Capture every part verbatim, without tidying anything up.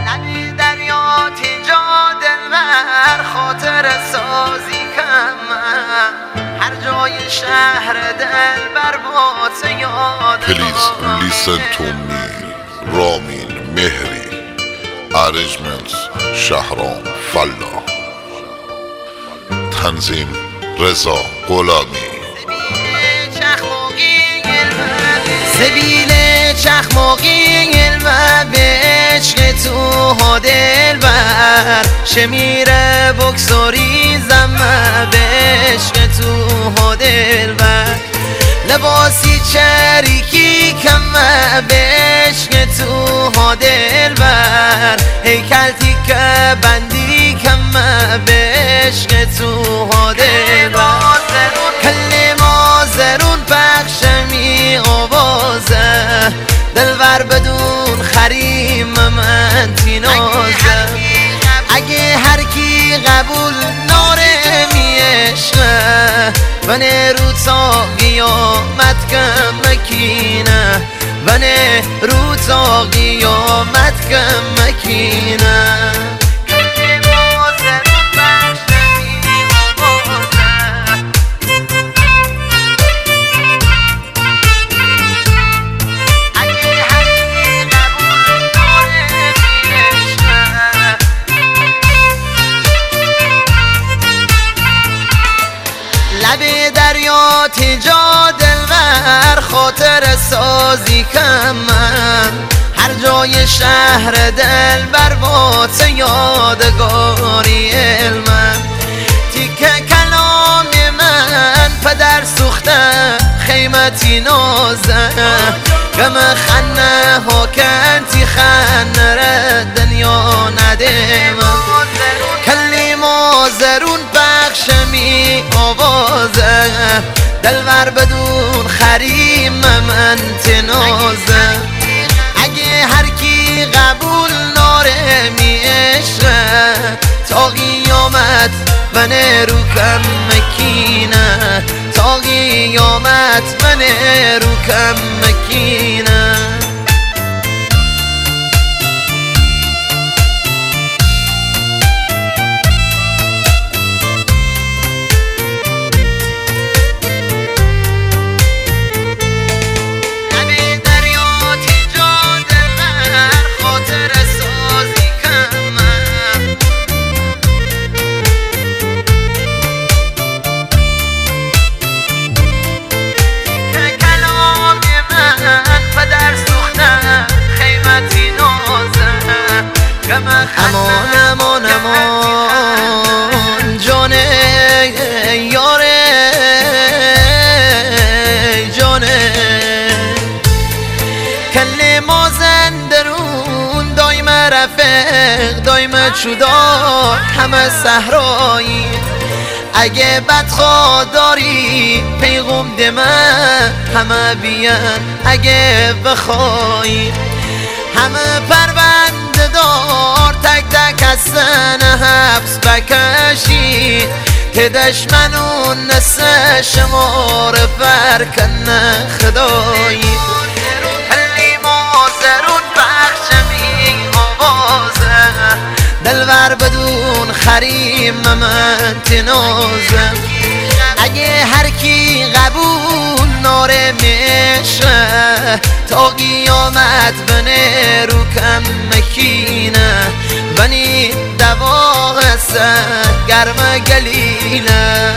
لبی دریا تیجا دلبر خاطر سازی کم هر جای شهر دلبر با تو یاد Please listen to me رامین مهری Arrangements شهرام فلا تنظیم رضا غلامی سبیل چخماقی علمه به عشق تو ها دلبر شمیر بکساری زمه به عشق تو ها دلبر لباسی چریکی کمه به عشق تو ها دلبر هیکل تیکه بندی کمه به عشق تو ها دلبر کل مازرون پخشمی آوازه دلبر بدون خریم من تینازه اگه هر کی قبول ناره میشه ونه رو تا قیامت کم مکینه ونه رو تا قیامت کم مکینه لب دریا تیجا دلبر خاطر سازی کم هر جای شهر دلبر با تو یادگاری علمم تیکه کلام من پدر سوخته خیمتی نازه گم خنه ها کنتی خنه را دنیا ندیمم کلی مازرون بخشمی آوازه دلبر بدون خریم من تنازه اگه هر کی قبول ناره میشه تا قیامت من رو کم مکینه تا قیامت من رو کم مکینه امان امان امان جان یار جان کل ما زندرون دایم رفق دایم چودا همه صحرایی اگه بدخوا داری پیغم دمه همه بیان اگه بخوایی همه پرونده دار تک تک از سن حبس بکشی که دشمنون نسه شمار فرکنه خدایی کلی مازرون بخشمی آوازه دلبر بدون خریم من تنازه اگه هر کی قبول ناره میشه تا قیامت بنه رو کم مکینه بنی دواغسه گرم گلینه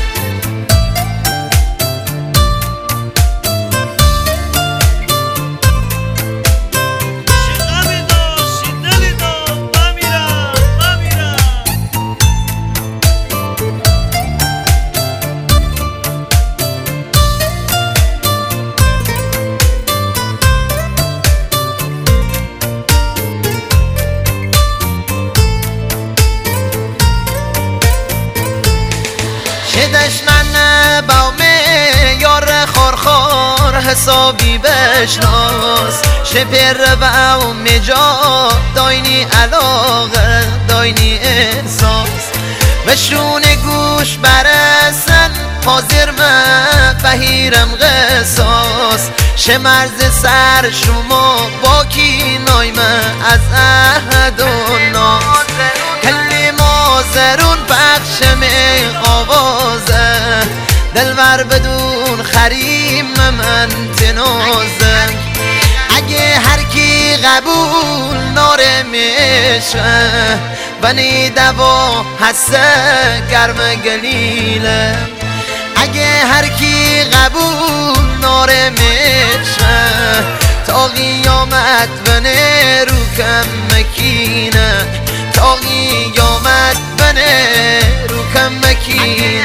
دشمن باومه یار خورخور حسابی بشناس شپر باومه جا داینی علاقه داینی احساس بشون گوش برسن حاضر من بهیرم قصاص شه مرز سر شما با کی نایم از عهد و حریم من تنازم اگه هر کی قبول ناره میشه بنی دوا هسته گرم گلیله اگه هر کی قبول ناره میشه تا قیامت بنه رو کم مکینه تا قیامت بنه رو کم مکینه